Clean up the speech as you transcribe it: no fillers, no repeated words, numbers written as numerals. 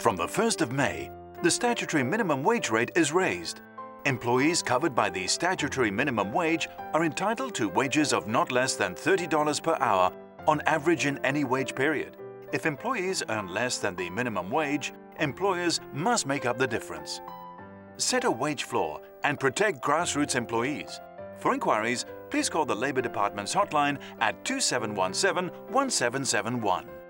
From the 1st of May, the statutory minimum wage rate is raised. Employees covered by the statutory minimum wage are entitled to wages of not less than $30 per hour on average in any wage period. If employees earn less than the minimum wage, employers must make up the difference. Set a wage floor and protect grassroots employees. For inquiries, please call the Labour Department's hotline at 2717 1771.